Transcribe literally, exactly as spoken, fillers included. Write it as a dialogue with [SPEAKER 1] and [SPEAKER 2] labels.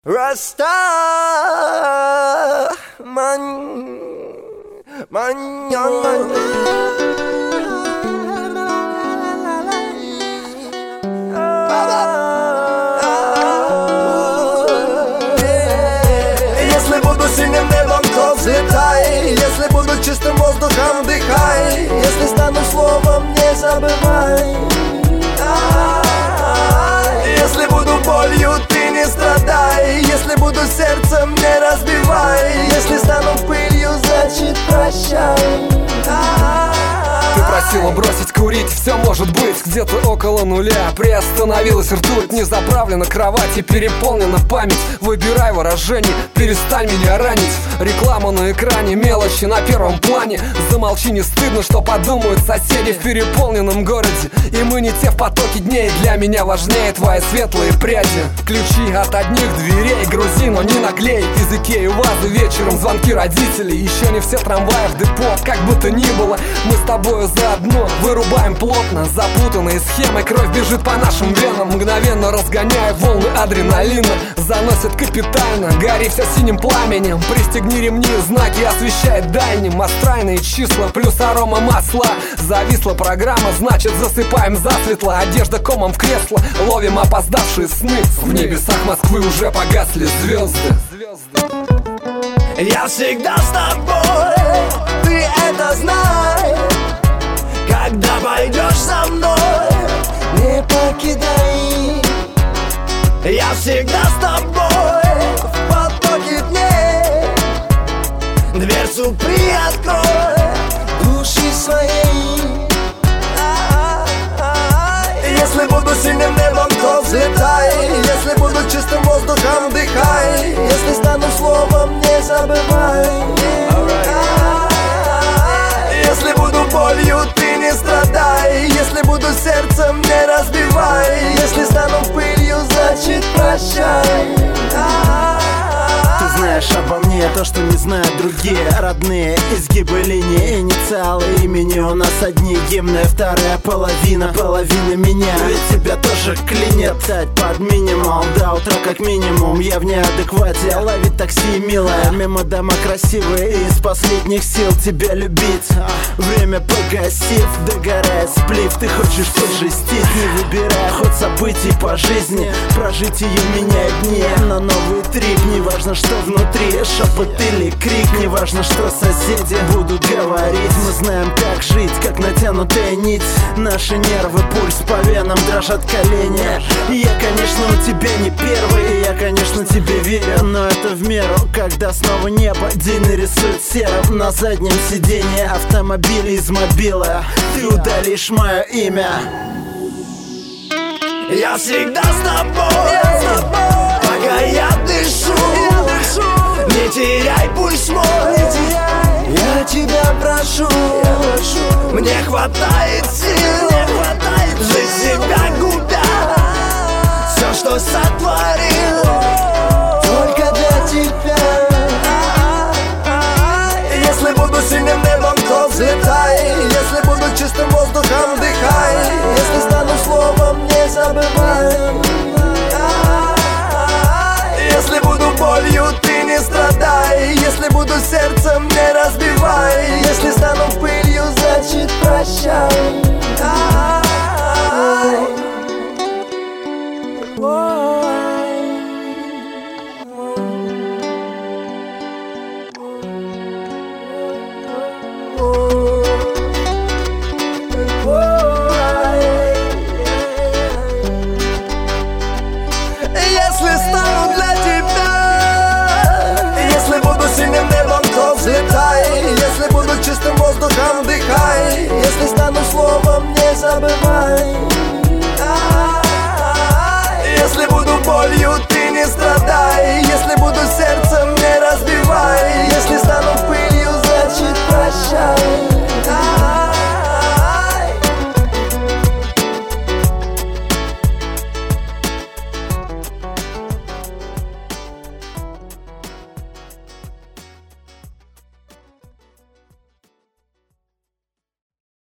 [SPEAKER 1] Rasta man, man, man. Если буду синим небом, то взлетай. Если буду чистым воздухом, дыхай. Если стану словом, не забывай. Если буду болью, ты не страдай. Если буду сердцем, не разбивай. Если стану пылью, значит прощай.
[SPEAKER 2] Ты просила бросить курить, все может быть где-то около нуля. Приостановилась ртуть, не заправлена кровать и переполнена память. Выбирай выражение, перестань меня ранить. Реклама на экране, мелочи на первом плане. Замолчи, не стыдно, что подумают соседи в переполненном городе. И мы не те в потоке дней, для меня важнее твои светлые пряди. Ключи от одних дверей грузи, но не наглей. Из Икеи вазы вечером, звонки родителей. Еще не все трамваи в депо, как бы то ни было. Мы с тобою заодно вырубаем плотно запутанные схемы. Кровь бежит по нашим венам, мгновенно разгоняя волны адреналина. Заносит капитально, гори все синим пламенем. Пристегни ремни, знаки освещает дальним. Астральные числа плюс арома масла. Зависла программа, значит засыпаем засветло. Одежда комом в кресло, ловим опоздавшие сны. В небесах Москвы уже погасли звезды.
[SPEAKER 1] Я всегда с тобой, ты это знай. Когда пойдешь со мной, не покидай. Я всегда с тобой в потоке дней. Дверцу приоткрой души своей. Если буду синим небом, то взлетай. Если буду чистым воздухом, дыхай. Если стану словом, не забывай. Если буду болью, ты не страдай. Если буду сердцем, не разбивай. Если стану пылью, значит прощай.
[SPEAKER 3] Ты знаешь обо мне то, что не знают другие. Родные изгибы линии, инициалы имени. У нас одни гимны, вторая половина, половина меня. Ведь тебя тоже клинит тать под минимум. До утра как минимум, я в неадеквате. Ловить такси, милая, мимо дома красивые. И из последних сил тебя любить. Время погасив, догорает сплив. Ты хочешь пожестить, не выбирая ход событий по жизни. Прожить ее меняет дни на новый трип. Неважно, что внутри, шепот или крик. Неважно, что соседи будут говорить. Мы знаем, как жить, как натянутая нить. Наши нервы, пульс по венам, дрожат колени. Я, конечно, у тебя не первый. Я, конечно, тебе верю, но это в меру. Когда снова небо день нарисует серым. На заднем сиденье автомобиля из мобила ты удалишь мое имя.
[SPEAKER 1] Я всегда с тобой, пока я дышу. Не теряй пульс мой, я тебя прошу. Мне хватает сил, жить себя губя. Все, что сотворил, только для тебя. Если буду синим небом, то взлетай. Если буду чистым воздухом, дыхай. Если стану словом, не забывай. Если буду болью, ты не страдай. Если буду сердцем, не разбивай. Если стану пылью, значит прощай. Если стану для тебя, если буду синим небом, то взлетай. Если буду чистым воздухом, дыхай. Если стану словом, не забывай.